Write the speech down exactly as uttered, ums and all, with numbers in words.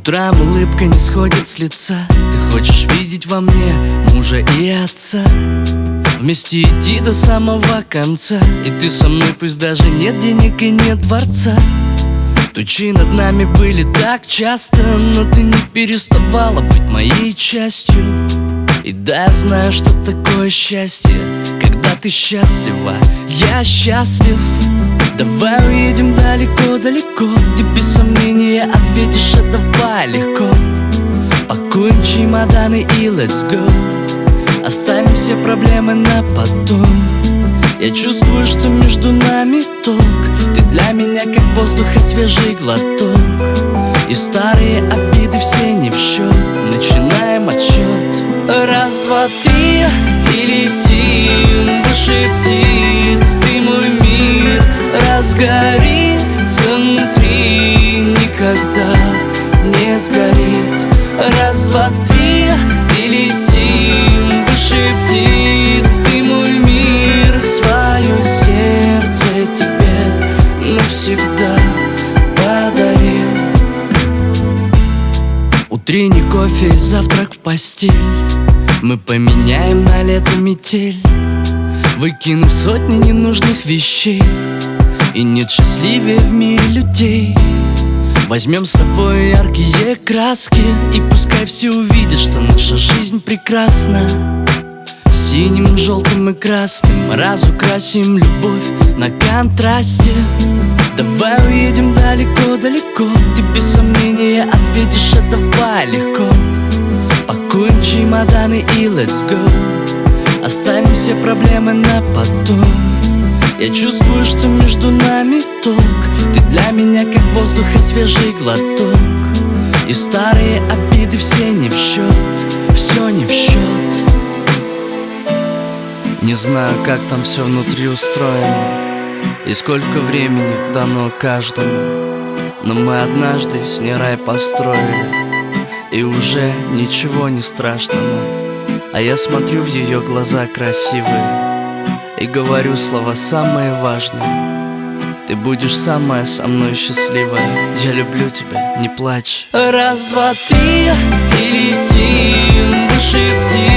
утрам улыбка не сходит с лица. Ты хочешь видеть во мне мужа и отца, вместе идти до самого конца. И ты со мной, пусть даже нет денег и нет дворца. Тучи над нами были так часто, но ты не переставала быть моей частью. И да, я знаю, что такое счастье, когда ты счастлива, я счастлив. Давай уедем далеко-далеко, ты без сомнения ответишь, а давай легко. Пакуем чемоданы и let's go, оставим все проблемы на потом. Я чувствую, что между нами ток, ты для меня как воздух и свежий глоток. И старые обиды все не в счет, начинаем отсчет. Раз, два, три, и летим выше птиц. Ты мой мир разгорится внутри, никогда не сгорит. Раз, два, три, и летим выше птиц. Ты мой мир, свое сердце тебе навсегда подарил. Утренний кофе и завтрак в постель мы поменяем на лето метель, выкинув сотни ненужных вещей. И нет счастливее в мире людей. Возьмем с собой яркие краски, и пускай все увидят, что наша жизнь прекрасна. Синим, желтым и красным разукрасим любовь на контрасте. Давай уедем далеко-далеко, ты без сомнения ответишь, а давай легко. Пакуем чемоданы и let's go, оставим все проблемы на потом. Я чувствую, что между нами ток, ты для меня как воздух и свежий глоток. И старые обиды все не в счет, все не в счет. Не знаю, как там все внутри устроено и сколько времени дано каждому, но мы однажды с ней рай построили, и уже ничего не страшно нам. А я смотрю в ее глаза красивые и говорю слова самые важные. Ты будешь самая со мной счастливая, я люблю тебя, не плачь. Раз, два, три, и летим выше птиц.